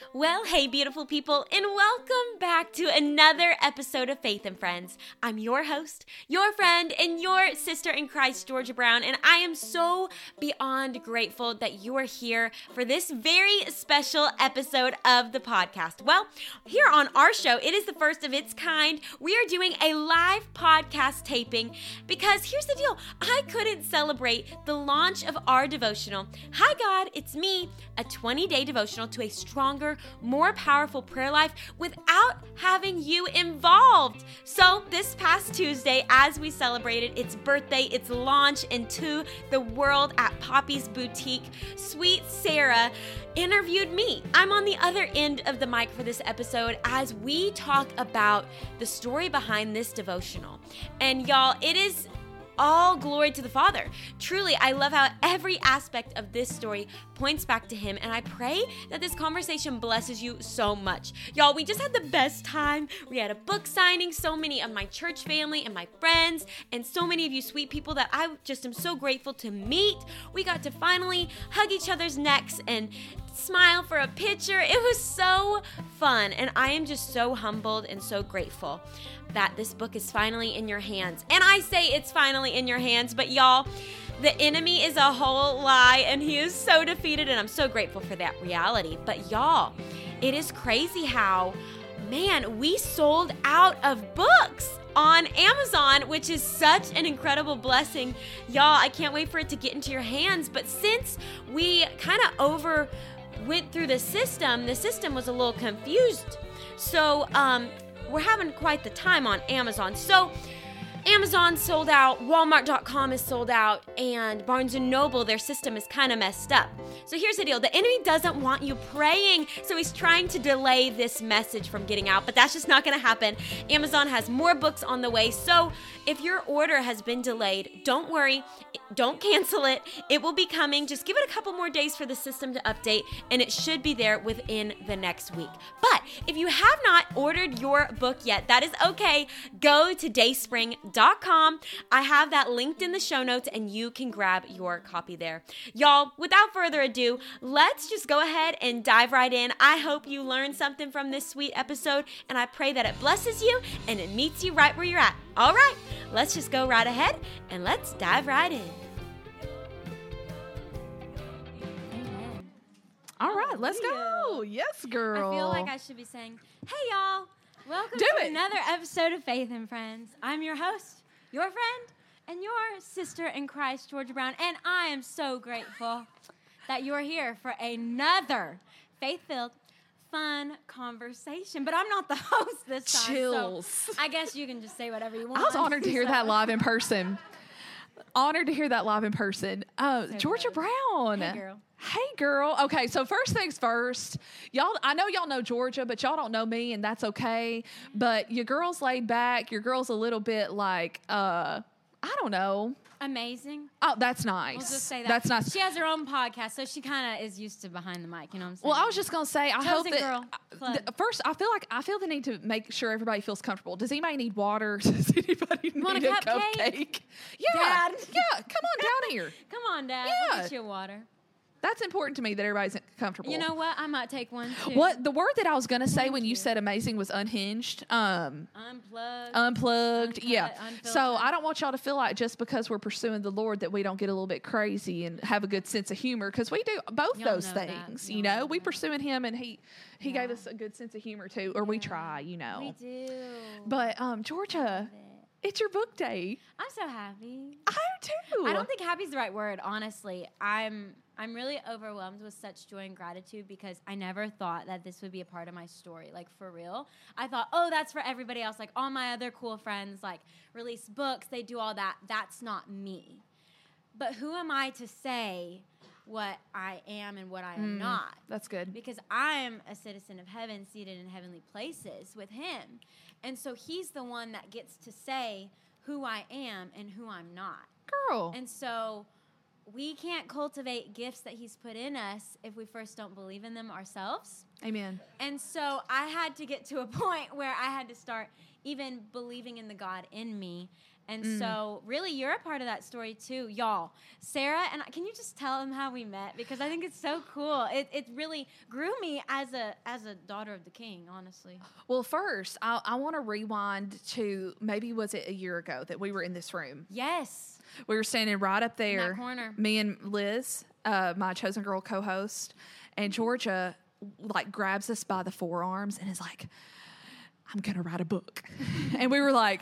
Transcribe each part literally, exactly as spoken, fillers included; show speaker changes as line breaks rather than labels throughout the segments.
Well, hey, beautiful people, and welcome back to another episode of Faith and Friends. I'm your host, your friend, and your sister in Christ, Georgia Brown, and I am so beyond grateful that you are here for this very special episode of the podcast. Well, here on our show, it is the first of its kind. We are doing a live podcast taping because here's the deal. I couldn't celebrate the launch of our devotional, Hi God, It's Me, a twenty-day devotional to a stronger, more powerful prayer life without having you involved. So this past Tuesday, as we celebrated its birthday, its launch into the world at Poppy's Boutique, sweet Sarah interviewed me. I'm on the other end of the mic for this episode as we talk about the story behind this devotional. And y'all, it is all glory to the Father. Truly, I love how every aspect of this story points back to Him, and I pray that this conversation blesses you so much. Y'all, we just had the best time. We had a book signing, so many of my church family and my friends, and so many of you sweet people that I just am so grateful to meet. We got to finally hug each other's necks and smile for a picture. It was so fun, and I am just so humbled and so grateful that this book is finally in your hands. And I say it's finally in your hands, but y'all, the enemy is a whole lie, and he is so defeated, and I'm so grateful for that reality. But y'all, it is crazy how, man, we sold out of books on Amazon, which is such an incredible blessing. Y'all, I can't wait for it to get into your hands. But since we kind of over went through the system, the system was a little confused. So, um, we're having quite the time on Amazon. So Amazon sold out, Walmart dot com is sold out, and Barnes and Noble, their system is kind of messed up. So here's the deal. The enemy doesn't want you praying, so he's trying to delay this message from getting out, but that's just not going to happen. Amazon has more books on the way, so if your order has been delayed, don't worry. Don't cancel it. It will be coming. Just give it a couple more days for the system to update, and it should be there within the next week. But if you have not ordered your book yet, that is okay. Go to dayspring dot com. I have that linked in the show notes, and you can grab your copy there. Y'all, without further ado, let's just go ahead and dive right in. I hope you learned something from this sweet episode, and I pray that it blesses you and it meets you right where you're at. All right, let's just go right ahead and let's dive right in. Amen.
All right, let's go. Yes, girl.
I feel like I should be saying, hey, y'all. Welcome
Do
to
it.
another episode of Faith and Friends. I'm your host, your friend, and your sister in Christ, Georgia Brown, and I am so grateful that you're here for another faith-filled, fun conversation. But I'm not the host this time.
Chills.
So I guess you can just say whatever you want.
I was honored to hear
So-
that live in person. Honored to hear that live in person. Uh,
So
Georgia
good.
Brown.
Hey, girl.
Hey, girl. Okay, so first things first. Y'all, I know y'all know Georgia, but y'all don't know me, and that's okay. But your girl's laid back. Your girl's a little bit like, uh, I don't know.
Amazing.
Oh, that's nice.
We'll just say that.
That's nice.
She has her own podcast, so she kind of is used to behind the mic. You know what I'm saying?
Well, I was just gonna say, I
Chosen
hope that
Girl Club.
th- first, I feel like I feel the need to make sure everybody feels comfortable. Does anybody need water? Does anybody
Want
need
a
a
cupcake?
cupcake? Yeah,
Dad.
yeah. Come on down here.
Come on, Dad.
Yeah.
I'll get you water.
That's important to me that everybody's comfortable.
You know what? I might take one, too.
What the word that I was gonna say
Thank
when you
you.
said amazing was unhinged. Um.
Unplugged.
Unplugged,
Uncut,
yeah.
unfiltered.
So I don't want y'all to feel like just because we're pursuing the Lord that we don't get a little bit crazy and have a good sense of humor, because we do both
Y'all
those
know that.
things.
Y'all
You know,
know
we
that.
pursuing Him, and He He
Yeah.
gave us a good sense of humor too, or we try. You know.
We do.
But um, Georgia, it's your book day.
I'm so happy.
I am too.
I don't think happy is the right word, honestly. I'm I'm really overwhelmed with such joy and gratitude because I never thought that this would be a part of my story. Like, for real. I thought, oh, that's for everybody else. Like, all my other cool friends, like, release books. They do all that. That's not me. But who am I to say what I am and what I am
Mm,
not?
That's good.
Because I am a citizen of heaven, seated in heavenly places with Him. And so He's the one that gets to say who I am and who I'm not.
Girl.
And so we can't cultivate gifts that He's put in us if we first don't believe in them ourselves.
Amen.
And so I had to get to a point where I had to start even believing in the God in me And mm. so really you're a part of that story too, y'all. Sarah, and can you just tell them how we met? Because I think it's so cool. It it really grew me as a as a daughter of the King, honestly.
Well, first, I, I want to rewind to maybe was it a year ago that we were in this room?
Yes.
We were standing right up there.
In that corner.
Me and Liz, uh, my Chosen Girl co-host, and Georgia like grabs us by the forearms and is like, I'm going to write a book. And we were like,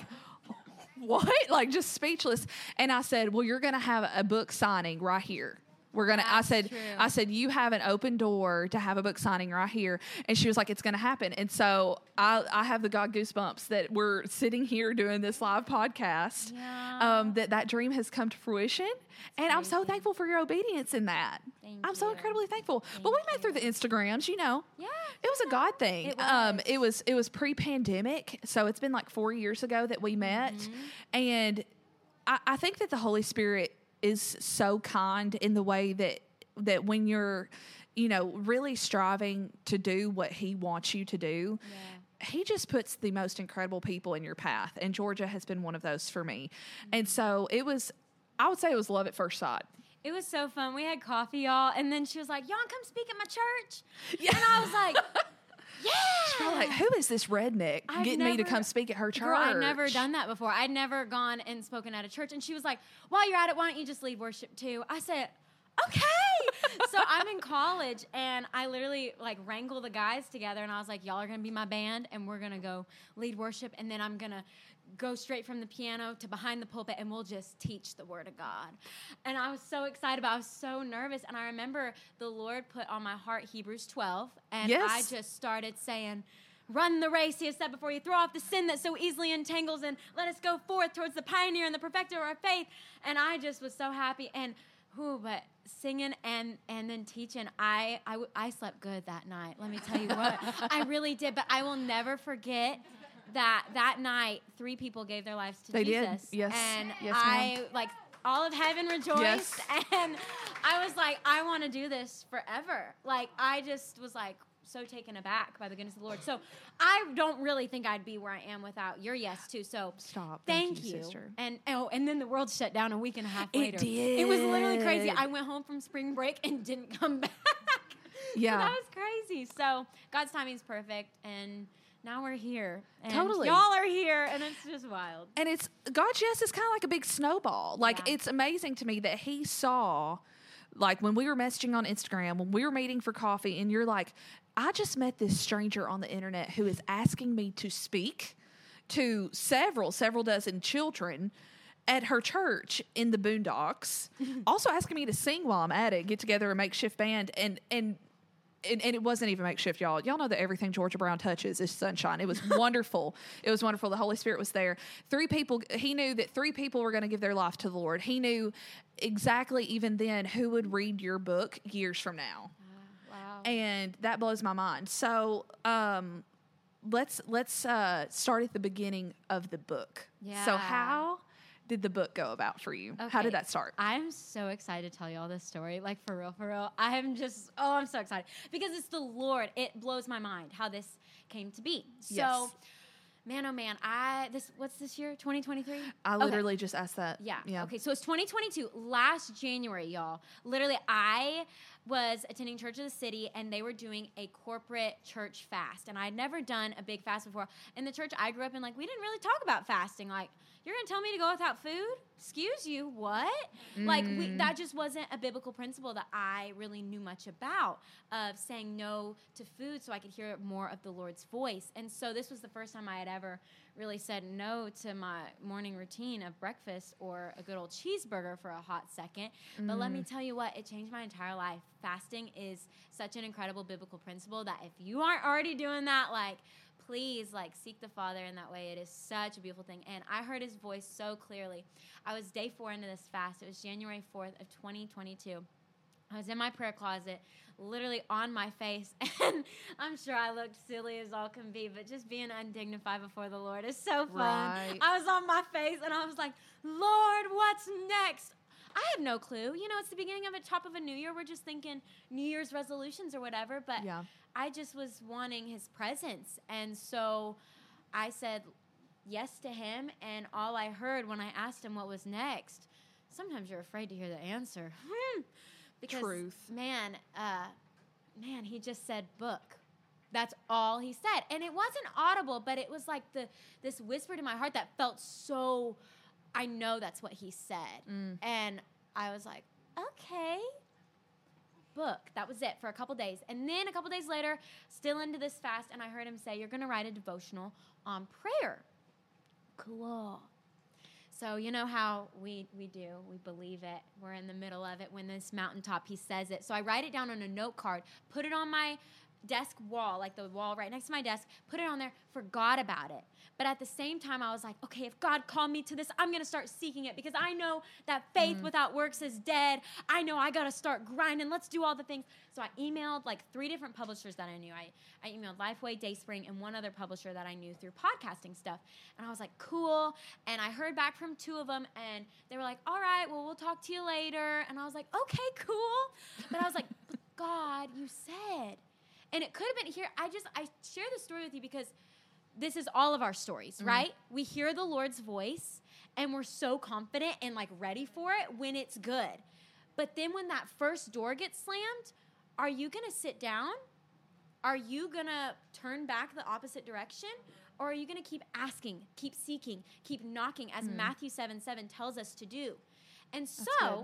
what? Like just speechless. And I said, well, you're going to have a book signing right here. We're going to, I said,
true.
I said, you have an open door to have a book signing right here. And she was like, it's going to happen. And so I, I have the God goosebumps that we're sitting here doing this live podcast,
yeah.
um, that that dream has come to fruition. And
Thank
I'm so
you.
thankful for your obedience in that.
Thank
I'm so
you.
incredibly thankful.
Thank
but we met
you.
through the Instagrams, you know.
Yeah.
It was a God thing.
It was.
Um, it was it was pre-pandemic, so it's been like four years ago that we met,
Mm-hmm.
and I, I think that the Holy Spirit is so kind in the way that that when you're, you know, really striving to do what He wants you to do.
Yeah.
He just puts the most incredible people in your path, and Georgia has been one of those for me. Mm-hmm. And so it was, I would say it was love at first sight.
It was so fun. We had coffee, y'all, and then she was like, y'all come speak at my church?
Yeah.
And I was like, yeah.
She's probably like, who is this redneck
I've
getting me to
never-
come speak at her church?
Girl, I'd never done that before. I'd never gone and spoken at a church. And she was like, while you're at it, why don't you just lead worship too? I said, okay. So I'm in college, and I literally like wrangle the guys together, and I was like, y'all are going to be my band, and we're going to go lead worship, and then I'm going to go straight from the piano to behind the pulpit, and we'll just teach the word of God. And I was so excited, but I was so nervous. And I remember the Lord put on my heart Hebrews twelve, and
Yes.
I just started saying, run the race He has set before you. Throw off the sin that so easily entangles, and let us go forth towards the pioneer and the perfecter of our faith. And I just was so happy. And who, but singing and and then teaching, I, I I slept good that night. Let me tell you what, I really did. But I will never forget that that night, three people gave their lives to
They did.
Jesus.
Yes.
And
Yes,
I
ma'am.
like all of heaven rejoiced,
Yes.
and I was like, I want to do this forever. Like I just was like so taken aback by the goodness of the Lord. So I don't really think I'd be where I am without your yes too. So
Stop.
thank,
Thank you,
you.
sister.
And oh, and then the world shut down a week and a half
It
later.
did.
It was literally crazy. I went home from spring break and didn't come back.
Yeah.
So that was crazy. So God's timing is perfect, and now we're here. And
Totally.
y'all are here, and it's just wild.
And it's, God's yes is kind of like a big snowball. Like,
Yeah.
it's amazing to me that He saw, like, when we were messaging on Instagram, when we were meeting for coffee, and you're like, I just met this stranger on the internet who is asking me to speak to several, several dozen children at her church in the Boondocks, also asking me to sing while I'm at it, get together a makeshift band, and and and, and it wasn't even makeshift, y'all. Y'all know that everything Georgia Brown touches is sunshine. It was wonderful. It was wonderful. The Holy Spirit was there. Three people, he knew that three people were going to give their life to the Lord. He knew exactly even then who would read your book years from now.
Wow.
And that blows my mind. So um, let's let's uh, start at the beginning of the book.
Yeah.
So how did the book go about for you? How
Okay.
did that start?
I'm so excited to tell you all this story. Like, for real, for real. I am just, oh, I'm so excited. Because it's the Lord. It blows my mind how this came to be. So,
Yes.
man, oh, man. I, this, what's this year? twenty twenty-three?
I
Okay.
literally just asked that.
Yeah.
Yeah.
Okay. So it's twenty twenty-two. Last January, y'all. Literally, I was attending Church of the City, and they were doing a corporate church fast. And I had never done a big fast before. In the church I grew up in, like, we didn't really talk about fasting. Like, you're going to tell me to go without food? Excuse you, what? Mm. Like, we, that just wasn't a biblical principle that I really knew much about, of saying no to food so I could hear more of the Lord's voice. And so this was the first time I had ever really said no to my morning routine of breakfast or a good old cheeseburger for a hot second. Mm. But let me tell you what, it changed my entire life. Fasting is such an incredible biblical principle that if you aren't already doing that, like, please, like, seek the Father in that way. It is such a beautiful thing. And I heard His voice so clearly. I was day four into this fast. It was January fourth of twenty twenty-two. I was in my prayer closet, literally on my face, and I'm sure I looked silly as all can be, but just being undignified before the Lord is so fun.
Right.
I was on my face, and I was like, Lord, what's next? I have no clue. You know, it's the beginning of a top of a new year. We're just thinking New Year's resolutions or whatever, but
Yeah.
I just was wanting His presence. And so I said, yes to him, and all I heard when I asked him what was next, sometimes you're afraid to hear the answer. because,
Truth.
man, uh, man, he just said book. That's all he said. And it wasn't audible, but it was like the this whisper to my heart that felt so, I know that's what he said.
Mm.
And I was like, okay. Book. That was it for a couple days. And then a couple days later, still into this fast, and I heard him say, you're going to write a devotional on prayer. Cool. So you know how we, we do. We believe it. We're in the middle of it when this mountaintop, he says it. So I write it down on a note card, put it on my desk wall, like the wall right next to my desk, put it on there, forgot about it. But at the same time, I was like, okay, if God called me to this, I'm going to start seeking it because I know that faith mm. without works is dead. I know I got to start grinding. Let's do all the things. So I emailed like three different publishers that I knew. I, I emailed Lifeway, Dayspring, and one other publisher that I knew through podcasting stuff. And I was like, cool. And I heard back from two of them, and they were like, all right, well, we'll talk to you later. And I was like, okay, cool. But I was like, God, you said. And it could have been here. I just, I share this story with you because this is all of our stories, mm-hmm. right? We hear the Lord's voice and we're so confident and like ready for it when it's good. But then when that first door gets slammed, are you going to sit down? Are you going to turn back the opposite direction? Or are you going to keep asking, keep seeking, keep knocking as mm-hmm. Matthew seven seven tells us to do? And so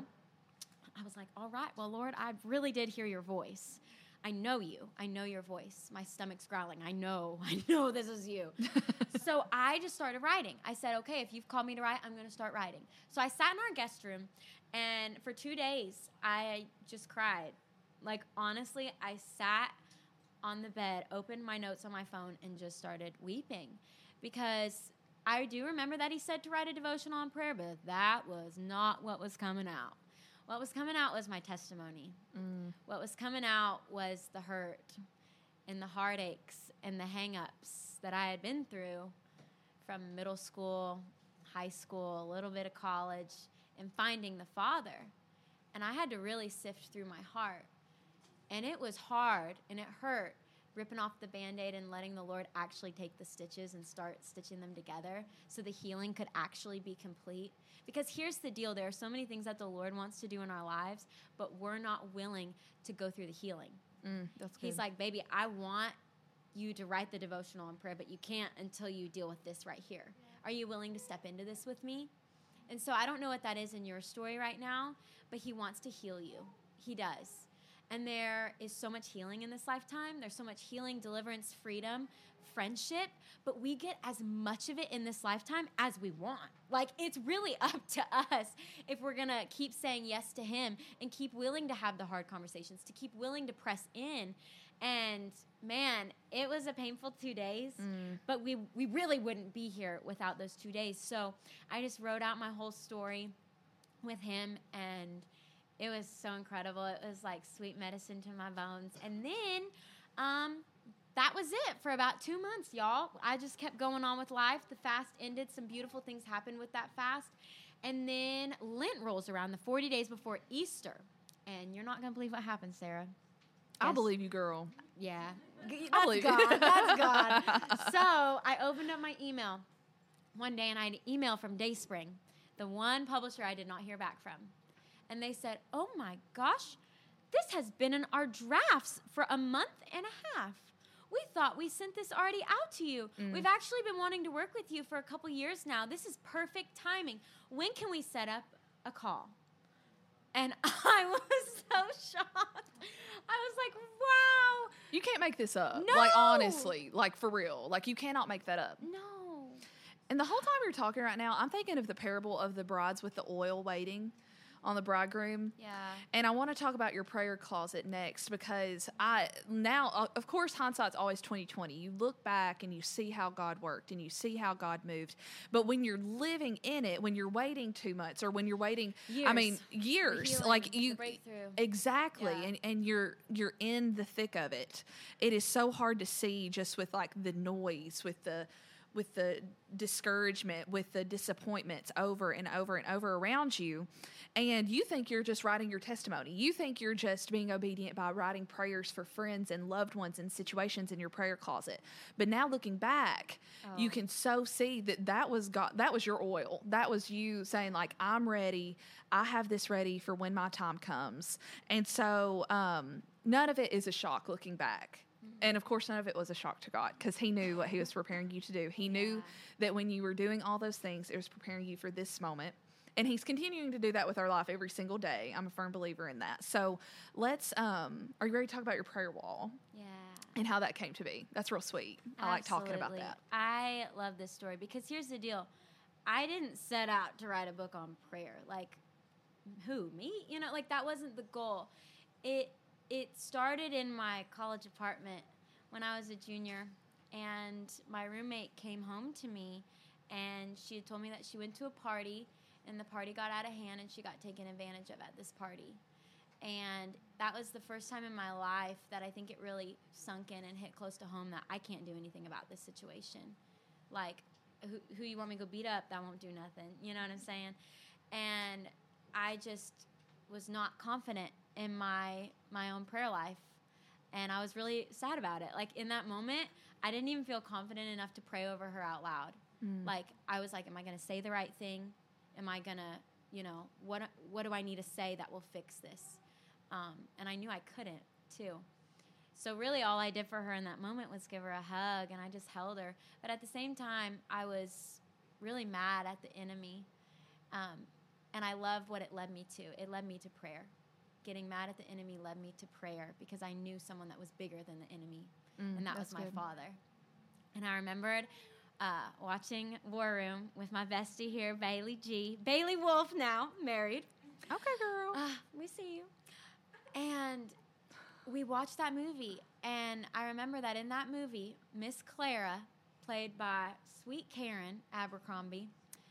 I was like, all right, well, Lord, I really did hear your voice. I know you. I know your voice. My stomach's growling. I know. I know this is you. So I just started writing. I said, okay, if you've called me to write, I'm going to start writing. So I sat in our guest room, and for two days, I just cried. Like, honestly, I sat on the bed, opened my notes on my phone, and just started weeping. Because I do remember that he said to write a devotional on prayer, but that was not what was coming out. What was coming out was my testimony. Mm. What was coming out was the hurt and the heartaches and the hang-ups that I had been through from middle school, high school, a little bit of college, and finding the Father. And I had to really sift through my heart. And it was hard, and it hurt, ripping off the Band-Aid and letting the Lord actually take the stitches and start stitching them together so the healing could actually be complete. Because here's the deal. There are so many things that the Lord wants to do in our lives, but we're not willing to go through the healing.
Mm, that's good.
He's like, baby, I want you to write the devotional on prayer, but you can't until you deal with this right here. Are you willing to step into this with me? And so I don't know what that is in your story right now, but he wants to heal you. He does. And there is so much healing in this lifetime. There's so much healing, deliverance, freedom, friendship, but we get as much of it in this lifetime as we want. Like, it's really up to us if we're going to keep saying yes to him and keep willing to have the hard conversations, to keep willing to press in. And, man, it was a painful two days, mm. but we, we really wouldn't be here without those two days. So I just wrote out my whole story with him, and it was so incredible. It was like sweet medicine to my bones. And then um, that was it for about two months, y'all. I just kept going on with life. The fast ended. Some beautiful things happened with that fast. And then Lent rolls around, the forty days before Easter. And you're not going to believe what happened, Sarah.
I'll believe you, girl.
Yeah. That's
I believe
God.
you.
That's God. So I opened up my email one day, and I had an email from Dayspring, the one publisher I did not hear back from. And they said, oh, my gosh, this has been in our drafts for a month and a half. We thought we sent this already out to you. Mm. We've actually been wanting to work with you for a couple years now. This is perfect timing. When can we set up a call? And I was so shocked. I was like, wow.
You can't make this up.
No.
Like, honestly, like, for real. Like, you cannot make that up.
No.
And the whole time you're talking right now, I'm thinking of the parable of the brides with the oil waiting on the bridegroom.
Yeah.
And I want to talk about your prayer closet next, because I now, of course, hindsight's always twenty twenty. You look back and you see how God worked and you see how God moved. But when you're living in it, when you're waiting two months or when you're waiting,
years.
I mean, years,
Healing,
like you,
breakthrough.
Exactly.
Yeah.
And, and you're, you're in the thick of it. It is so hard to see just with like the noise, with the, with the discouragement, with the disappointments over and over and over around you. And you think you're just writing your testimony. You think you're just being obedient by writing prayers for friends and loved ones in situations in your prayer closet. But now looking back, oh. you can so see that that was God, that was your oil. That was you saying like, I'm ready. I have this ready for when my time comes. And so um, none of it is a shock looking back. And, of course, none of it was a shock to God because he knew what he was preparing you to do. He knew yeah. that when you were doing all those things, it was preparing you for this moment. And he's continuing to do that with our life every single day. I'm a firm believer in that. So let's, um, are you ready to talk about your prayer wall?
Yeah.
And how that came to be? That's real sweet.
Absolutely.
I like talking about that.
I love this story because here's the deal. I didn't set out to write a book on prayer. Like, who, me? You know, like that wasn't the goal. It It started in my college apartment when I was a junior, and my roommate came home to me, and she had told me that she went to a party, and the party got out of hand, and she got taken advantage of at this party. And that was the first time in my life that I think it really sunk in and hit close to home that I can't do anything about this situation. Like, who, who you want me to go beat up? That won't do nothing. You know what I'm saying? And I just was not confident in my my own prayer life, and I was really sad about it. Like in that moment, I didn't even feel confident enough to pray over her out loud. Mm. Like I was like, am I going to say the right thing? Am I going to, you know, what what do I need to say that will fix this? Um, and I knew I couldn't too. So really all I did for her in that moment was give her a hug, and I just held her. But at the same time, I was really mad at the enemy. Um, and I love what it led me to. It led me to prayer. Getting mad at the enemy led me to prayer because I knew someone that was bigger than the enemy, mm, and that was my good. Father. And I remembered uh, watching War Room with my bestie here, Bailey G. Bailey Wolf now, married.
Okay, girl.
Uh, we see you. And we watched that movie, and I remember that in that movie, Miss Clara, played by Sweet Karen Abercrombie,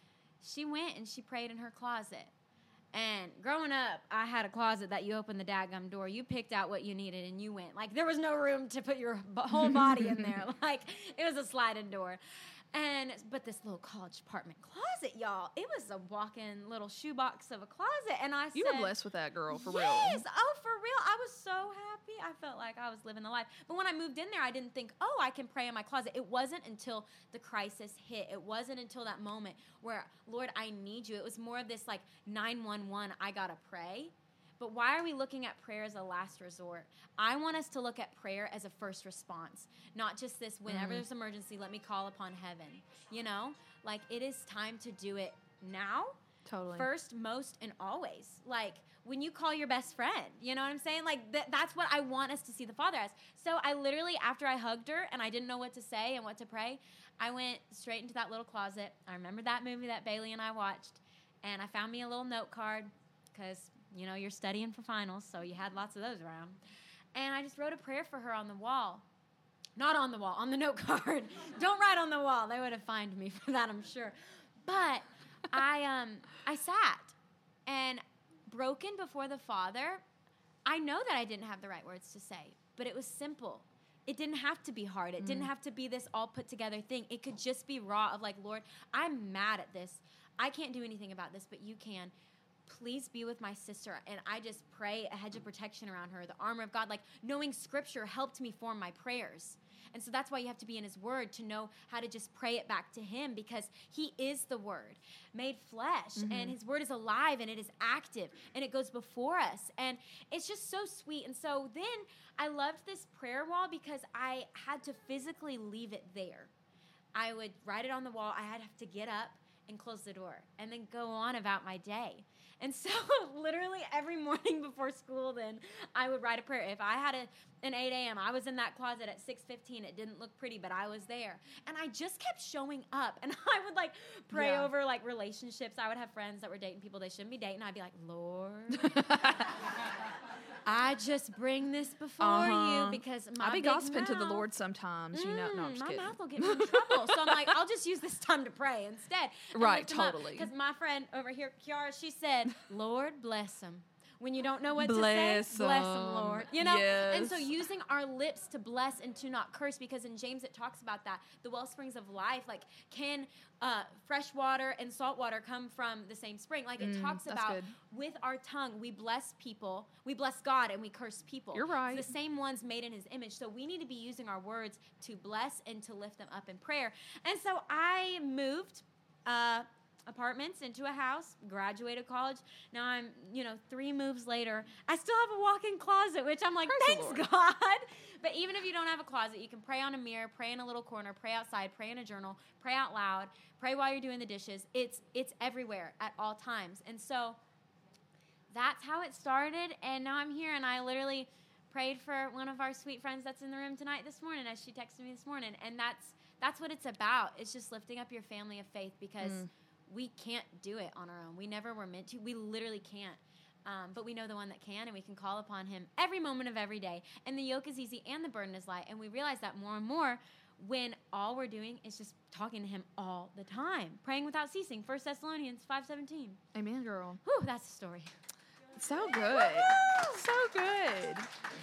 she went and she prayed in her closet. And growing up, I had a closet that you opened the daggum door. You picked out what you needed, and you went. Like, there was no room to put your b- whole body in there. Like, it was a sliding door. And but this little college apartment closet, y'all, it was a walk-in little shoebox of a closet. And I
you
said...
were blessed with that, girl, for
yes,
real.
Yes, oh, for real. I was so happy. I felt like I was living the life. But when I moved in there, I didn't think, oh, I can pray in my closet. It wasn't until the crisis hit. It wasn't until that moment where, Lord, I need you. It was more of this, like, nine one one, I got to pray. But why are we looking at prayer as a last resort? I want us to look at prayer as a first response, not just this, whenever mm. there's an emergency, let me call upon heaven. You know, like it is time to do it now,
totally,
first, most, and always. Like when you call your best friend, you know what I'm saying? Like th- that's what I want us to see the Father as. So I literally, after I hugged her and I didn't know what to say and what to pray, I went straight into that little closet. I remember that movie that Bailey and I watched, and I found me a little note card because, you know, you're studying for finals, so you had lots of those around. And I just wrote a prayer for her on the wall. Not on the wall, on the note card. Don't write on the wall. They would have fined me for that, I'm sure. But I um I sat, and broken before the Father, I know that I didn't have the right words to say, but it was simple. It didn't have to be hard. It mm. didn't have to be this all put together thing. It could just be raw of like, Lord, I'm mad at this. I can't do anything about this, but you can. Please be with my sister. And I just pray a hedge of protection around her, the armor of God. Like knowing scripture helped me form my prayers. And so that's why you have to be in his word to know how to just pray it back to him, because he is the word made flesh, mm-hmm. and his word is alive and it is active and it goes before us. And it's just so sweet. And so then I loved this prayer wall because I had to physically leave it there. I would write it on the wall. I had to get up and close the door and then go on about my day. And so literally every morning before school, then I would write a prayer. If I had a, an eight a.m., I was in that closet at six fifteen. It didn't look pretty, but I was there. And I just kept showing up. And I would like pray yeah. over like relationships. I would have friends that were dating people they shouldn't be dating. I'd be like, Lord, I just bring this before uh-huh. you because my
I'll be
big
gossiping
mouth,
to the Lord sometimes. You know, no, I'm just
my
kidding.
mouth will get me in trouble. So I'm like, I'll just use this time to pray instead.
Right, totally.
Because my friend over here, Kiara, she said, Lord bless him. when you don't know what
Bless
to say, bless them,
'em.
Lord. You know?
Yes.
And so using our lips to bless and to not curse, because in James it talks about that. The well springs of life, like, can uh, fresh water and salt water come from the same spring? Like, it
Mm,
talks
that's
about
good.
with our tongue, we bless people, we bless God, and we curse people.
You're right.
It's the same ones made in his image. So we need to be using our words to bless and to lift them up in prayer. And so I moved uh, apartments into a house, graduated college. Now I'm, you know, three moves later, I still have a walk-in closet, which I'm like,
Praise the
thanks,
Lord.
God. But even if you don't have a closet, you can pray on a mirror, pray in a little corner, pray outside, pray in a journal, pray out loud, pray while you're doing the dishes. It's it's everywhere at all times. And so that's how it started. And now I'm here, and I literally prayed for one of our sweet friends that's in the room tonight this morning as she texted me this morning. And that's that's what it's about. It's just lifting up your family of faith, because
Mm.
we can't do it on our own. We never were meant to. We literally can't. Um, but we know the one that can, and we can call upon him every moment of every day. And the yoke is easy and the burden is light. And we realize that more and more when all we're doing is just talking to him all the time, praying without ceasing. First Thessalonians five seventeen.
Amen, girl.
Whew, that's the story.
So good. So good.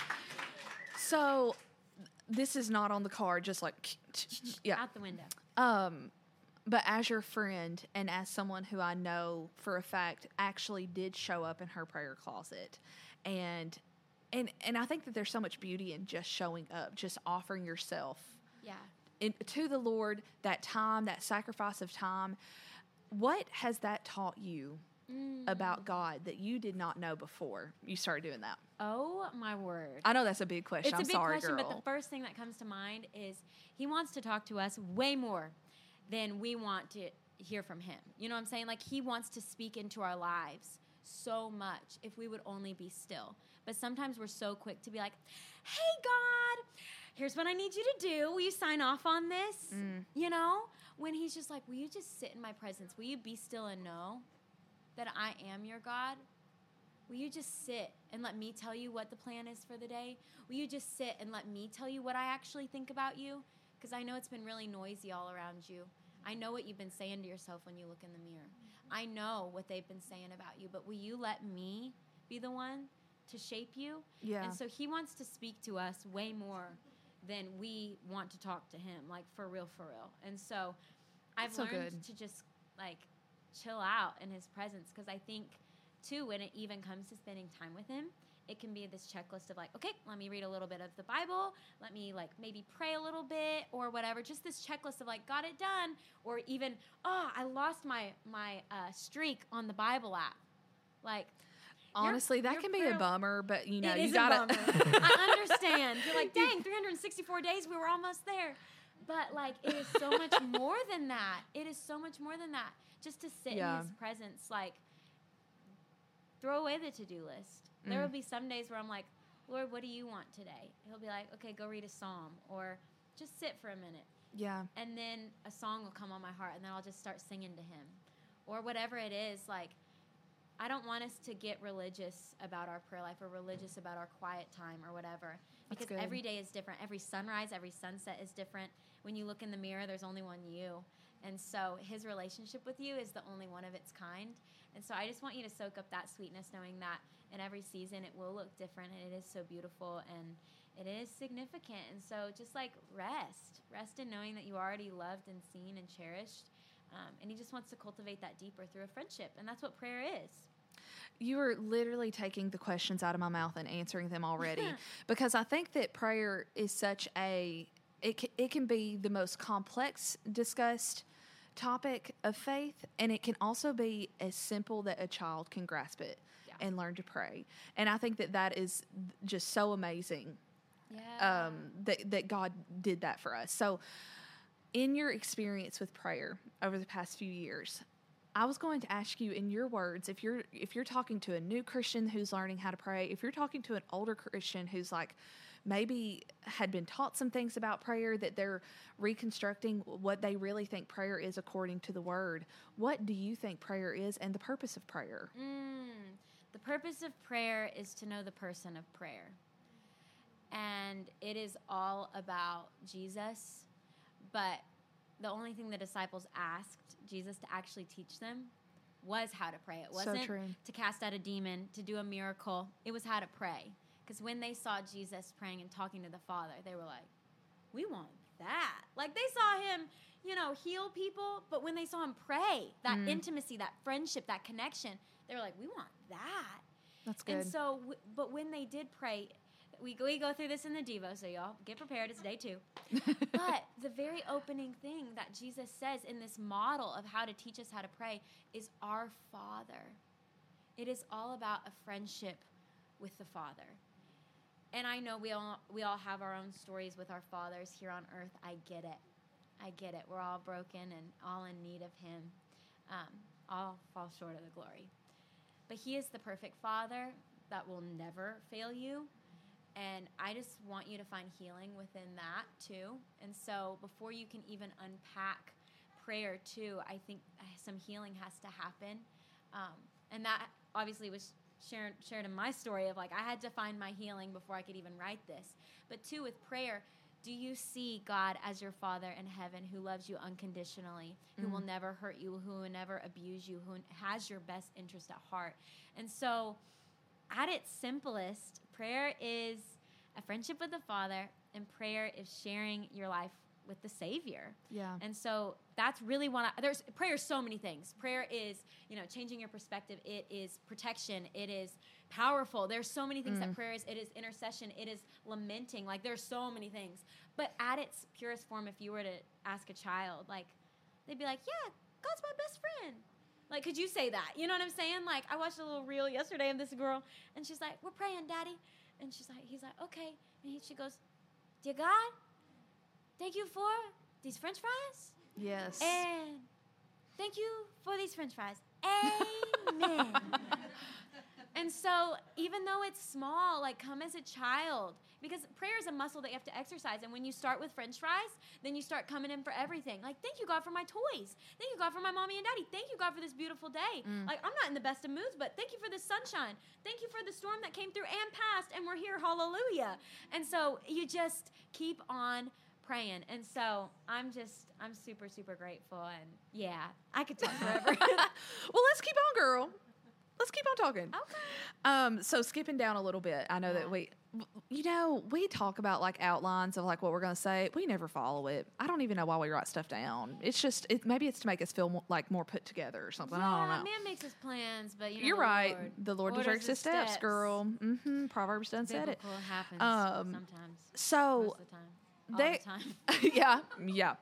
So this is not on the card, just like, yeah.
Out the window.
Um, but as your friend and as someone who I know for a fact actually did show up in her prayer closet, and and and I think that there's so much beauty in just showing up, just offering yourself
Yeah.
in, to the Lord, that time, that sacrifice of time. What has that taught you
Mm.
about God that you did not know before you started doing that?
Oh, my word.
I know that's a big question.
It's
I'm
a big
sorry,
question,
girl.
but the first thing that comes to mind is he wants to talk to us way more than we want to hear from him. You know what I'm saying? Like, he wants to speak into our lives so much if we would only be still. But sometimes we're so quick to be like, hey, God, here's what I need you to do. Will you sign off on this?
Mm.
You know? When he's just like, will you just sit in my presence? Will you be still and know that I am your God? Will you just sit and let me tell you what the plan is for the day? Will you just sit and let me tell you what I actually think about you? Because I know it's been really noisy all around you. I know what you've been saying to yourself when you look in the mirror. I know what they've been saying about you, but will you let me be the one to shape you?
Yeah.
And so he wants to speak to us way more than we want to talk to him, like, for real, for real. And so I've
That's so
learned
good.
to just, like, chill out in his presence, because I think, too, when it even comes to spending time with him, it can be this checklist of like, okay, let me read a little bit of the Bible, let me like maybe pray a little bit or whatever, just this checklist of like, got it done, or even, oh, I lost my my uh, streak on the Bible app. Like,
honestly,
your-
that
your
can be
prayer-
a bummer, but you know,
it
you
is
gotta.
a bummer. I understand. You're like, dang, three hundred sixty-four days, we were almost there. But like, it is so much more than that. It is so much more than that. Just to sit
Yeah.
in his presence, like, throw away the to-do list. There
Mm.
will be some days where I'm like, Lord, what do you want today? He'll be like, okay, go read a psalm, or just sit for a minute.
Yeah.
And then a song will come on my heart, and then I'll just start singing to him. Or whatever it is, like, I don't want us to get religious about our prayer life or religious about our quiet time or whatever. Because
good.
every day is different. Every sunrise, every sunset is different. When you look in the mirror, there's only one you. And so his relationship with you is the only one of its kind. And so I just want you to soak up that sweetness, knowing that in every season it will look different, and it is so beautiful, and it is significant. And so just like rest. Rest in knowing that you are already loved and seen and cherished. Um, and he just wants to cultivate that deeper through a friendship. And that's what prayer is.
You are literally taking the questions out of my mouth and answering them already, because I think that prayer is such a, it, ca- it can be the most complex discussed topic of faith, and it can also be as simple that a child can grasp it
Yeah.
and learn to pray. And I think that that is just so amazing
Yeah.
um, that, that God did that for us. So in your experience with prayer over the past few years, I was going to ask you, in your words, if you're if you're talking to a new Christian who's learning how to pray, if you're talking to an older Christian who's like maybe had been taught some things about prayer, that they're reconstructing what they really think prayer is according to the Word, what do you think prayer is and the purpose of prayer?
Mm, the purpose of prayer is to know the person of prayer. And it is all about Jesus. But the only thing the disciples asked Jesus to actually teach them was how to pray. It
So
wasn't
true.
to cast out a demon, to do a miracle. It was how to pray. Because when they saw Jesus praying and talking to the Father, they were like, we want that. Like, they saw him, you know, heal people, but when they saw him pray, that
Mm.
intimacy, that friendship, that connection, they were like, we want that.
That's good.
And so, w- but when they did pray, we, we go through this in the Devo, so y'all get prepared. It's day two. But the very opening thing that Jesus says in this model of how to teach us how to pray is our Father. It is all about a friendship with the Father. And I know we all we all have our own stories with our fathers here on earth. I get it. I get it. We're all broken and all in need of him. Um, all fall short of the glory. But he is the perfect Father that will never fail you. And I just want you to find healing within that too. And so before you can even unpack prayer too, I think some healing has to happen. Um, and that obviously was shared, shared in my story of like, I had to find my healing before I could even write this. But two, with prayer, do you see God as your Father in heaven who loves you unconditionally, who
Mm.
will never hurt you, who will never abuse you, who has your best interest at heart? And so at its simplest, prayer is a friendship with the Father, and prayer is sharing your life with the Savior.
Yeah.
And so that's really one. I, there's prayer is so many things. Prayer is, you know, changing your perspective. It is protection. It is powerful. There's so many things
Mm.
that prayer is. It is intercession. It is lamenting. Like, there's so many things. But at its purest form, if you were to ask a child, like, they'd be like, yeah, God's my best friend. Like, could you say that? You know what I'm saying? Like, I watched a little reel yesterday of this girl, and she's like, we're praying, Daddy. And she's like, he's like, okay. And he, she goes, dear God, thank you for these French fries.
Yes.
And thank you for these French fries. Amen. And so even though it's small, like, come as a child. Because prayer is a muscle that you have to exercise. And when you start with French fries, then you start coming in for everything. Like, thank you, God, for my toys. Thank you, God, for my mommy and daddy. Thank you, God, for this beautiful day.
Mm.
Like, I'm not in the best of moods, but thank you for the sunshine. Thank you for the storm that came through and passed, and we're here. Hallelujah. And so you just keep on praying. And so I'm just, I'm super, super grateful. And yeah, I could talk forever.
Well, let's keep on, girl. Let's keep on talking.
Okay.
Um, so skipping down a little bit, I know
Yeah.
that we, you know, we talk about like outlines of like what we're going to say. We never follow it. I don't even know why we write stuff down. It's just, it, maybe it's to make us feel more, like more put together or something. I don't
Yeah,
know.
man makes his plans, but you know,
You're
the
right.
Lord
The Lord
orders
directs his steps, girl. Mm-hmm. Proverbs done said it.
Biblical happens
Um,
sometimes.
So
Most of the time. All
they,
the time.
yeah, yeah.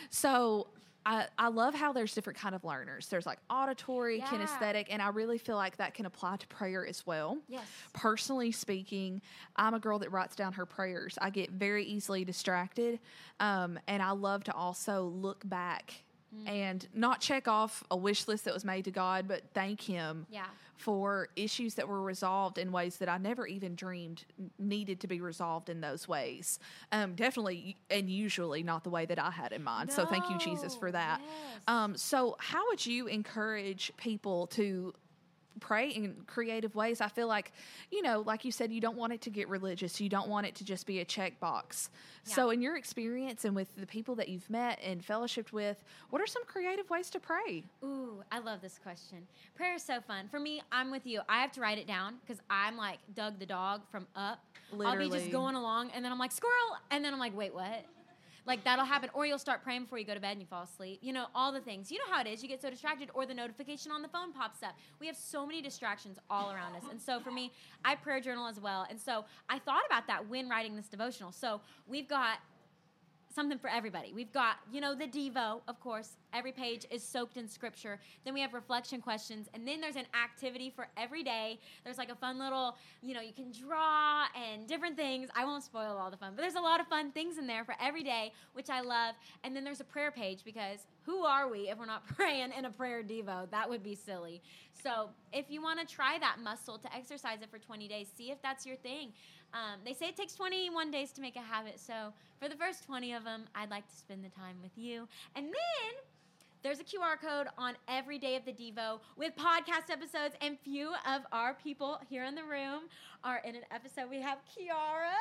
So I, I love how there's different kind of learners. There's like auditory,
Yeah.
kinesthetic, and I really feel like that can apply to prayer as well.
Yes.
Personally speaking, I'm a girl that writes down her prayers. I get very easily distracted, um, and I love to also look back
Mm.
and not check off a wish list that was made to God, but thank Him
Yeah.
for issues that were resolved in ways that I never even dreamed n- needed to be resolved in those ways. Um, definitely and usually not the way that I had in mind. So thank you, Jesus, for
No,
that.
yes.
Um, so how would you encourage people to pray in creative ways? I feel like, you know, like you said, you don't want it to get religious. You don't want it to just be a checkbox.
Yeah.
So in your experience and with the people that you've met and fellowshipped with, what are some creative ways to pray?
Ooh, I love this question. Prayer is so fun. For me, I'm with you. I have to write it down because I'm like Doug the dog from Up. I'll be
Literally.
just going along, and then I'm like, squirrel, and then I'm like, wait, what? Like, that'll happen. Or you'll start praying before you go to bed and you fall asleep. You know, all the things. You know how it is. You get so distracted, or the notification on the phone pops up. We have so many distractions all around us. And so for me, I prayer journal as well. And so I thought about that when writing this devotional. So we've got something for everybody. We've got, you know, the Devo, of course. Every page is soaked in scripture. Then we have reflection questions. And then there's an activity for every day. There's like a fun little, you know, you can draw and different things. I won't spoil all the fun, but there's a lot of fun things in there for every day, which I love. And then there's a prayer page because who are we if we're not praying in a prayer Devo? That would be silly. So if you want to try that muscle to exercise it for twenty days, see if that's your thing. Um, they say it takes twenty-one days to make a habit. So for the first twenty of them, I'd like to spend the time with you. And then there's a Q R code on every day of the Devo with podcast episodes. And few of our people here in the room are in an episode. We have Kiara.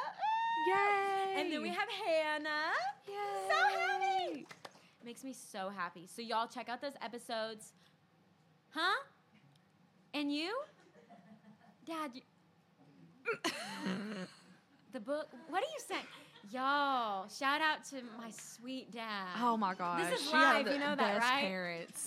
Yay!
And then we have Hannah.
Yay!
So happy. It makes me so happy. So y'all check out those episodes. Huh? And you? Dad, you... the book, what are you saying? Y'all, shout out to my sweet dad.
Oh my gosh.
This is
She had
live,
the
you know that,
best
right?
parents.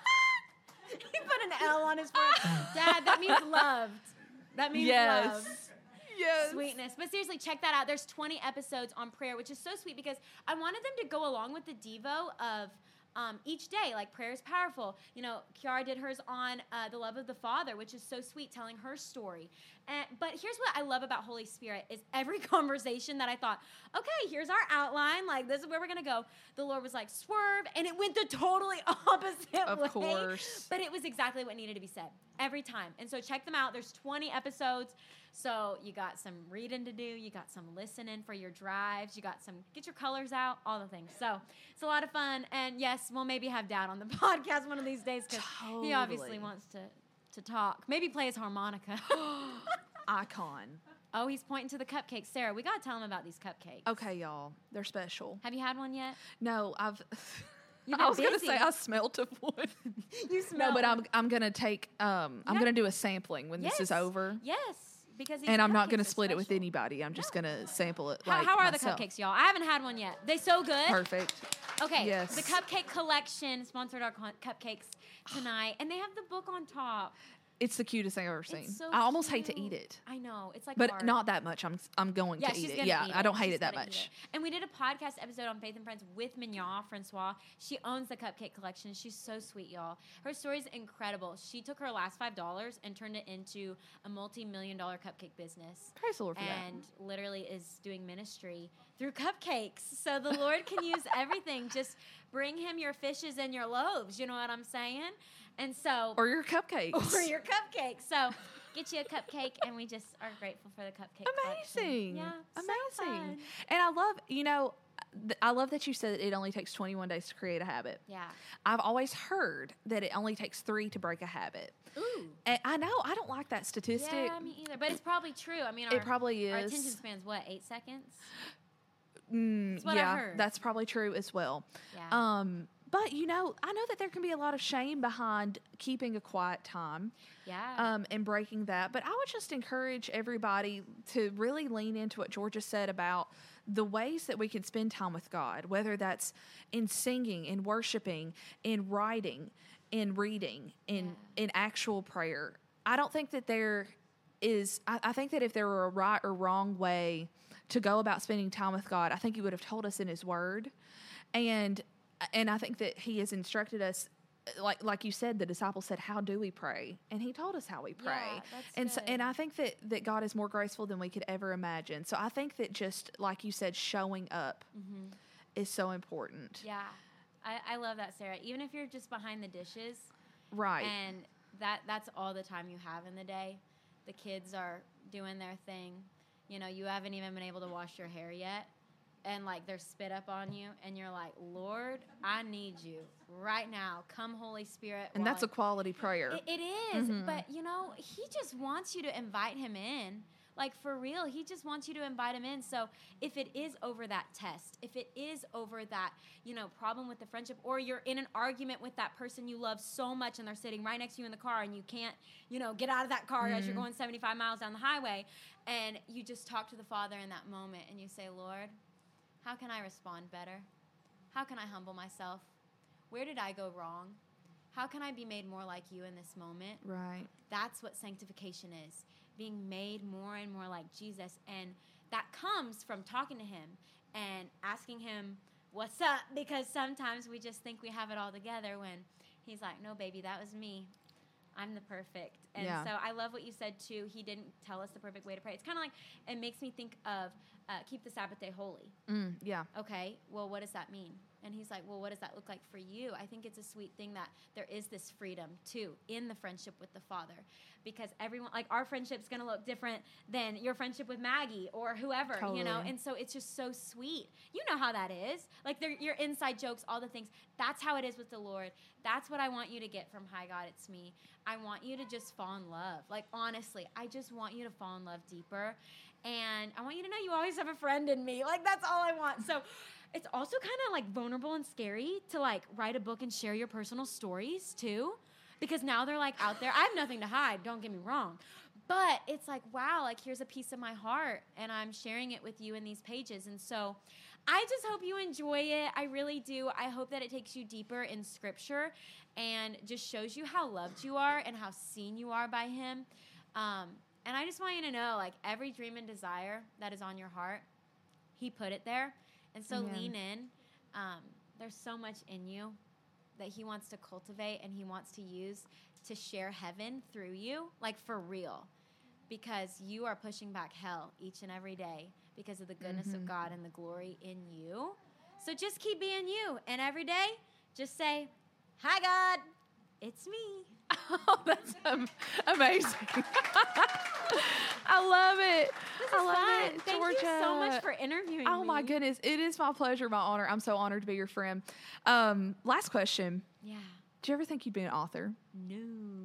He put an L on his forehead. Dad, that means loved. That means
Yes.
loved.
Yes.
Sweetness. But seriously, check that out. There's twenty episodes on prayer, which is so sweet because I wanted them to go along with the Devo of um, each day. Like, prayer is powerful. You know, Kiara did hers on uh, the love of the Father, which is so sweet, telling her story. And, but here's what I love about Holy Spirit is every conversation that I thought, okay, here's our outline. Like, this is where we're going to go. The Lord was like, swerve. And it went the totally opposite
Of
way.
course.
But it was exactly what needed to be said every time. And so check them out. There's twenty episodes. So you got some reading to do. You got some listening for your drives. You got some, get your colors out, all the things. So it's a lot of fun. And yes, we'll maybe have Dad on the podcast one of these days because
Totally.
he obviously wants to, to talk. Maybe play his harmonica.
Icon.
Oh, he's pointing to the cupcakes. Sarah, we got to tell him about these cupcakes.
Okay, y'all. They're special.
Have you had one yet?
No, I've...
You've
I
been
was going to
busy.
say I smelt of one.
You smell
No, but I'm I'm going to take... Um, I'm
Yeah.
going to do a sampling when this is
Yes.
over.
Yes. Because these
And I'm not
cupcakes
going to
are
split it with
special.
anybody. I'm just
No.
going to sample it
How,
like
how are
myself.
the cupcakes, y'all? I haven't had one yet. They so good.
Perfect.
Okay,
Yes.
the Cupcake Collection sponsored our con- cupcakes tonight, and they have the book on top.
It's the cutest thing I've ever seen.
It's so
I almost hate to
cute.
eat it.
I know. It's like
But
hard.
not that much. I'm I'm going
Yeah,
to
she's
eat it.
gonna
Yeah,
eat
I don't hate
She's
it that
gonna eat
much.
it. And we did a podcast episode on Faith and Friends with Mignon Francois. She owns the Cupcake Collection. She's so sweet, y'all. Her story's incredible. She took her last five dollars and turned it into a multi-million dollar cupcake business.
Praise the Lord for
And literally is doing ministry through cupcakes. So the Lord can use everything. Just bring him your fishes and your loaves. You know what I'm saying? And so,
that. Or your cupcakes.
or your cupcakes. So get you a cupcake, and we just are grateful for the cupcake collection.
Amazing.
Yeah, so
Amazing.
fun.
And I love, you know, th- I love that you said that it only takes twenty-one days to create a habit.
Yeah.
I've always heard that it only takes three to break a habit.
Ooh.
And I know, I don't like that statistic.
Yeah, me either. But it's probably true. I mean, our,
It probably
our
is.
attention span's what, eight seconds?
Mm,
That's what I
yeah,
heard.
that's probably true as well.
Yeah.
Um, but you know, I know that there can be a lot of shame behind keeping a quiet time.
yeah.
Um, and breaking that. But I would just encourage everybody to really lean into what Georgia said about the ways that we can spend time with God, whether that's in singing, in worshiping, in writing, in reading, in in actual prayer. I don't think that there is, I, I think that if there were a right or wrong way to go about spending time with God, I think he would have told us in his word. And and I think that he has instructed us, like like you said, the disciples said, how do we pray? And he told us how we pray.
Yeah, that's
and so,
good.
and I think that, that God is more graceful than we could ever imagine. So I think that just like you said, showing up
Mm-hmm.
is so important.
Yeah. I, I love that, Sarah. Even if you're just behind the dishes,
Right.
and that that's all the time you have in the day. The kids are doing their thing. You know, you haven't even been able to wash your hair yet. And, like, they're spit up on you. And you're like, Lord, I need you right now. Come, Holy Spirit.
and
while
that's
I-
a quality prayer.
It, it is,
Mhm.
but you know, he just wants you to invite him in. Like, for real, he just wants you to invite him in. So if it is over that test, if it is over that, you know, problem with the friendship, or you're in an argument with that person you love so much and they're sitting right next to you in the car and you can't, you know, get out of that car as you're going seventy-five miles down the highway, and you just talk to the Father in that moment and you say, Lord, how can I respond better? How can I humble myself? Where did I go wrong? How can I be made more like you in this moment?
Right.
That's what sanctification is, being made more and more like Jesus. And that comes from talking to him and asking him, what's up? Because sometimes we just think we have it all together when he's like, no, baby, that was me. I'm the perfect. And
Yeah.
so I love what you said, too. He didn't tell us the perfect way to pray. It's kind of like, it makes me think of uh, keep the Sabbath day holy.
Mm, yeah.
Okay, well, what does that mean? And he's like, well, what does that look like for you? I think it's a sweet thing that there is this freedom, too, in the friendship with the Father. Because everyone, like, our friendship's going to look different than your friendship with Maggie or whoever, you know?
Totally.
And so it's just so sweet. You know how that is. Like, they're, your inside jokes, all the things. That's how it is with the Lord. That's what I want you to get from Hi God, It's Me. I want you to just fall in love. Like, honestly, I just want you to fall in love deeper. And I want you to know you always have a friend in me. Like, that's all I want. So it's also kind of, like, vulnerable and scary to, like, write a book and share your personal stories, too. because now they're like out there. I have nothing to hide, don't get me wrong. But it's like, wow, like here's a piece of my heart and I'm sharing it with you in these pages. And so I just hope you enjoy it. I really do. I hope that it takes you deeper in scripture and just shows you how loved you are and how seen you are by him. Um, and I just want you to know, like, every dream and desire that is on your heart, he put it there. And so
Amen.
lean in. Um, there's so much in you that he wants to cultivate and he wants to use to share heaven through you, like for real, because you are pushing back hell each and every day because of the goodness
Mm-hmm.
of God and the glory in you. So just keep being you. And every day, just say, hi, God, it's me.
Oh, that's um, amazing. I love it.
This is
I love
fun.
it.
Thank
Georgia.
you so much for interviewing
Oh,
me.
my goodness. It is my pleasure, my honor. I'm so honored to be your friend. Um, last question.
Yeah.
Did you ever think you'd be an author?
No.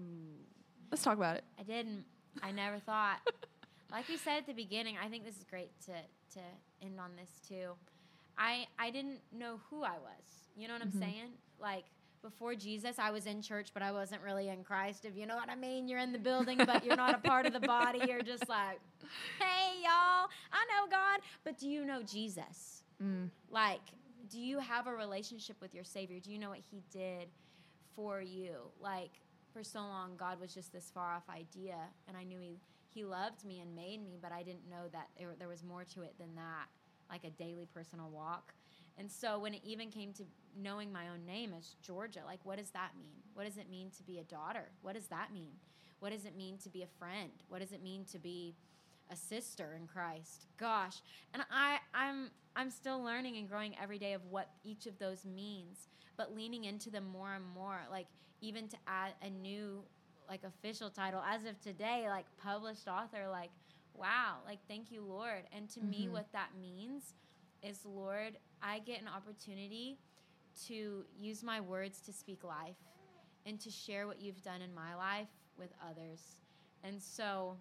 Let's talk about it.
I didn't. I never thought. Like we said at the beginning, I think this is great to, to end on this too. I I didn't know who I was. You know what I'm
Mhm.
saying? Like, before Jesus, I was in church, but I wasn't really in Christ, if you know what I mean. You're in the building, but you're not a part of the body. You're just like, hey, y'all, I know God. But do you know Jesus?
Mm.
Like, do you have a relationship with your Savior? Do you know what he did for you? Like, for so long, God was just this far off idea, and I knew he, he loved me and made me, but I didn't know that there, there was more to it than that, like a daily personal walk. And so when it even came to knowing my own name as Georgia, like, what does that mean? What does it mean to be a daughter? What does that mean? What does it mean to be a friend? What does it mean to be a sister in Christ? Gosh. And I, I'm I'm still learning and growing every day of what each of those means, but leaning into them more and more, like even to add a new, like, official title as of today, like published author, like, wow, like, thank you, Lord. And to me,
Mhm.
what that means is, Lord, I get an opportunity to use my words to speak life and to share what you've done in my life with others. And so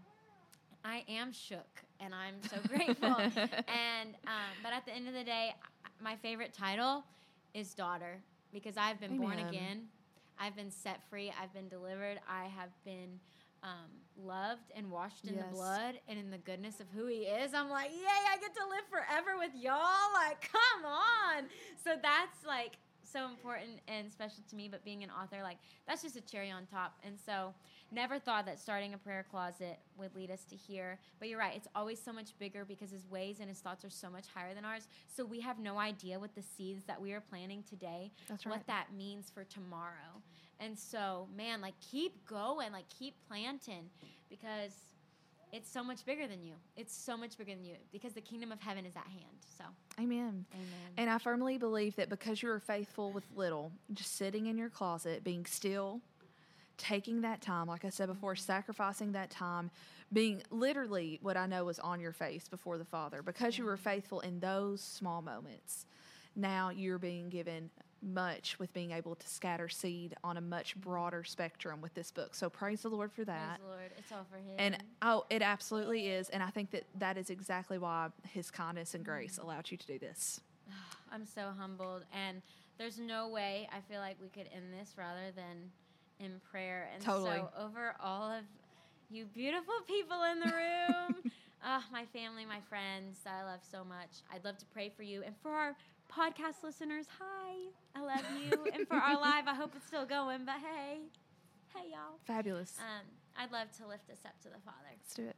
I am shook and I'm so grateful. and um, but at the end of the day, my favorite title is daughter, because I've been born
Amen.
again. I've been set free. I've been delivered. I have been um, loved and washed in
Yes.
the blood and in the goodness of who he is. I'm like, yay, I get to live forever with y'all. Like, come on. So that's like so important and special to me. But being an author, like, that's just a cherry on top. And so never thought that starting a prayer closet would lead us to here. But you're right. It's always so much bigger because his ways and his thoughts are so much higher than ours. So we have no idea what the seeds that we are planting today,
That's right.
what that means for tomorrow. And so, man, like, keep going, like, keep planting, because it's so much bigger than you. It's so much bigger than you, because the kingdom of heaven is at hand. So,
Amen.
amen.
And I firmly believe that because you are faithful with little, just sitting in your closet, being still, taking that time, like I said before, sacrificing that time, being literally what I know was on your face before the Father, because you were faithful in those small moments, now you're being given much with being able to scatter seed on a much broader spectrum with this book. So praise the Lord for that.
Praise the Lord. It's all for him.
And oh, it absolutely is. And I think that that is exactly why his kindness and grace allowed you to do this.
I'm so humbled. And there's no way I feel like we could end this rather than in prayer. And
Totally.
so over all of you beautiful people in the room, uh, my family, my friends that I love so much, I'd love to pray for you. And for our podcast listeners, hi, I love you. And for our live, I hope it's still going, but hey, hey, y'all.
Fabulous.
Um, I'd love to lift us up to the Father.
Let's do it.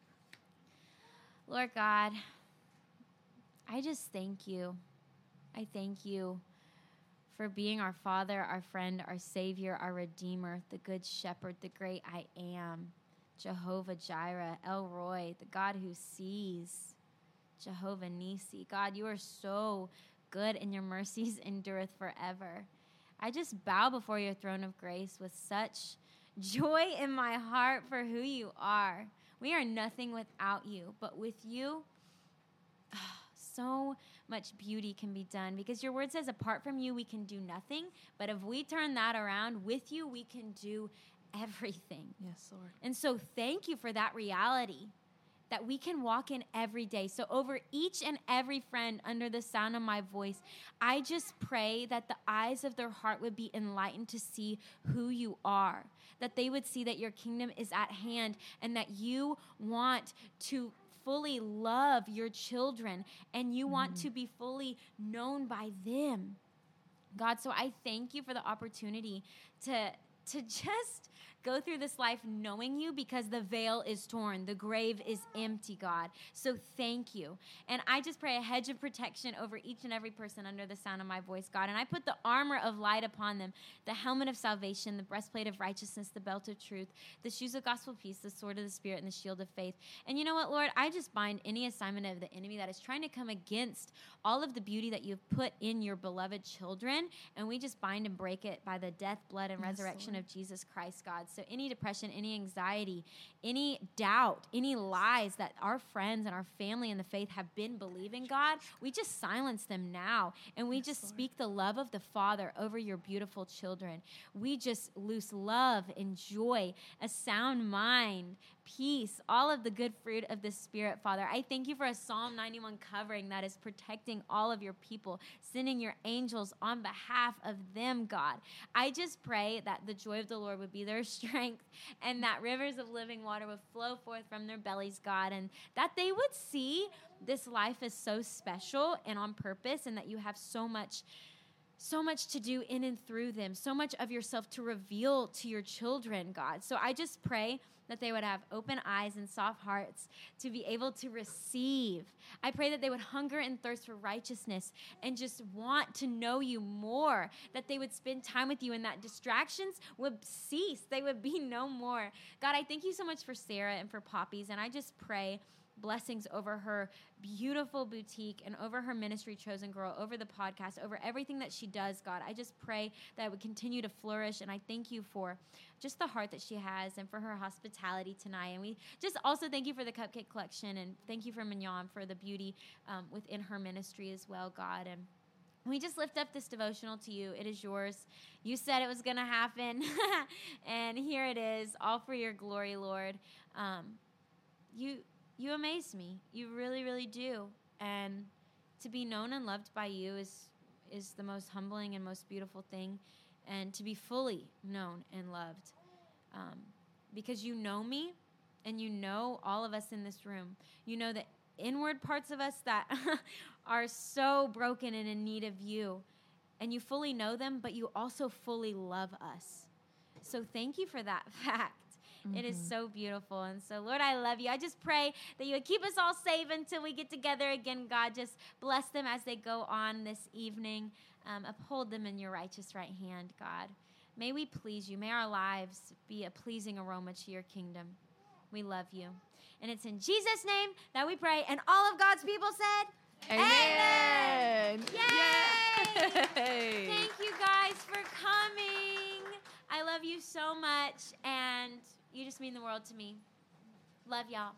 Lord God, I just thank you. I thank you for being our Father, our friend, our Savior, our Redeemer, the Good Shepherd, the great I Am, Jehovah Jireh, El Roy, the God who sees, Jehovah Nisi. God, you are so good and your mercies endureth forever. I just bow before your throne of grace with such joy in my heart for who you are. We are nothing without you, but with you, so much beauty can be done, because your word says apart from you we can do nothing, but if we turn that around, with you we can do everything.
Yes, Lord.
And so thank you for that reality. that we can walk in every day. So over each and every friend under the sound of my voice, I just pray that the eyes of their heart would be enlightened to see who you are, that they would see that your kingdom is at hand and that you want to fully love your children and you want mm-hmm. to be fully known by them. God, so I thank you for the opportunity to, to just go through this life knowing you, because the veil is torn. The grave is empty, God. So thank you. And I just pray a hedge of protection over each and every person under the sound of my voice, God. And I put the armor of light upon them, the helmet of salvation, the breastplate of righteousness, the belt of truth, the shoes of gospel peace, the sword of the Spirit, and the shield of faith. And you know what, Lord? I just bind any assignment of the enemy that is trying to come against all of the beauty that you've put in your beloved children. And we just bind and break it by the death, blood, and yes, resurrection Lord. Of Jesus Christ, God. So any depression, any anxiety, any doubt, any lies that our friends and our family in the faith have been believing, God, we just silence them now. And we yes, just Lord. Speak the love of the Father over your beautiful children. We just loose love and joy, a sound mind, peace, all of the good fruit of the Spirit, Father. I thank you for a Psalm ninety-one covering that is protecting all of your people, sending your angels on behalf of them, God. I just pray that the joy of the Lord would be their strength and that rivers of living water would flow forth from their bellies, God, and that they would see this life is so special and on purpose, and that you have so much So much to do in and through them, so much of yourself to reveal to your children, God. So I just pray that they would have open eyes and soft hearts to be able to receive. I pray that they would hunger and thirst for righteousness and just want to know you more, that they would spend time with you and that distractions would cease. They would be no more. God, I thank you so much for Sarah and for Poppies, and I just pray blessings over her beautiful boutique and over her ministry, Chosen Girl, over the podcast, over everything that she does, God. I just pray that it would continue to flourish, and I thank you for just the heart that she has and for her hospitality tonight. And we just also thank you for the Cupcake Collection, and thank you for Mignon for the beauty um, within her ministry as well, God. And we just lift up this devotional to you. It is yours. You said it was going to happen, and here it is, all for your glory, Lord. Um, you... You amaze me. You really, really do. And to be known and loved by you is is the most humbling and most beautiful thing. And to be fully known and loved. Um, because you know me and you know all of us in this room. You know the inward parts of us that are so broken and in need of you. And you fully know them, but you also fully love us. So thank you for that fact. Mm-hmm. It is so beautiful. And so, Lord, I love you. I just pray that you would keep us all safe until we get together again, God. Just bless them as they go on this evening. Um, uphold them in your righteous right hand, God. May we please you. May our lives be a pleasing aroma to your kingdom. We love you. And it's in Jesus' name that we pray. And all of God's people said,
Amen.
Amen. Yay. Yay. Thank you guys for coming. I love you so much, and you just mean the world to me. Love y'all.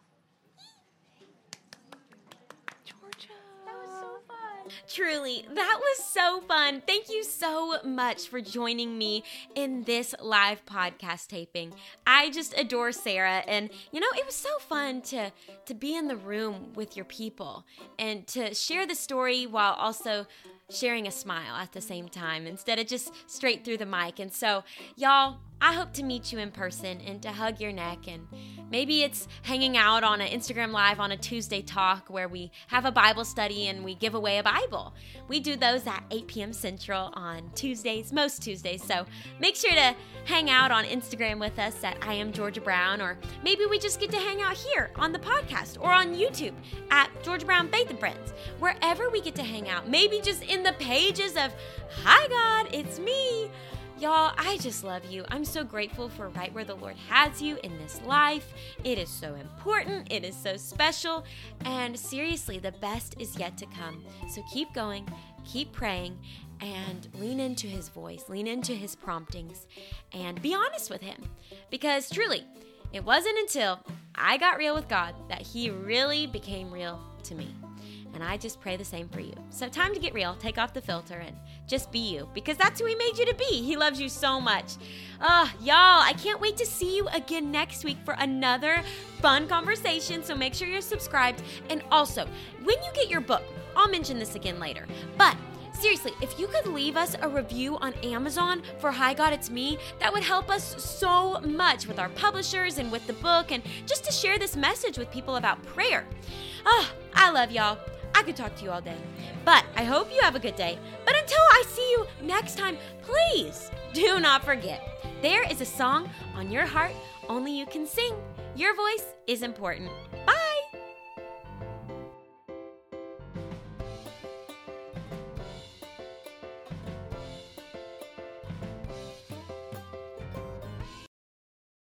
Georgia.
That was so fun. Truly, that was so fun. Thank you so much for joining me in this live podcast taping. I just adore Sarah, and you know, it was so fun to to be in the room with your people and to share the story while also sharing a smile at the same time instead of just straight through the mic. And so, y'all, I hope to meet you in person and to hug your neck, and maybe it's hanging out on an Instagram Live on a Tuesday talk where we have a Bible study and we give away a Bible. We do those at eight p.m. Central on Tuesdays, most Tuesdays, so make sure to hang out on Instagram with us at I Am Georgia Brown, or maybe we just get to hang out here on the podcast or on YouTube at Georgia Brown Faith and Friends, wherever we get to hang out, maybe just in the pages of Hi God, it's me. Y'all, I just love you. I'm so grateful for right where the Lord has you in this life. It is so important. It is so special. And seriously, the best is yet to come. So keep going, keep praying, and lean into his voice, lean into his promptings, and be honest with him. Because truly, it wasn't until I got real with God that he really became real to me. And I just pray the same for you. So time to get real. Take off the filter and just be you, because that's who he made you to be. He loves you so much. Uh, y'all, I can't wait to see you again next week for another fun conversation. So make sure you're subscribed. And also, when you get your book, I'll mention this again later, but seriously, if you could leave us a review on Amazon for Hi God, It's Me, that would help us so much with our publishers and with the book, and just to share this message with people about prayer. Oh, I love y'all. I could talk to you all day, but I hope you have a good day. But until I see you next time, please do not forget, there is a song on your heart only you can sing. Your voice is important.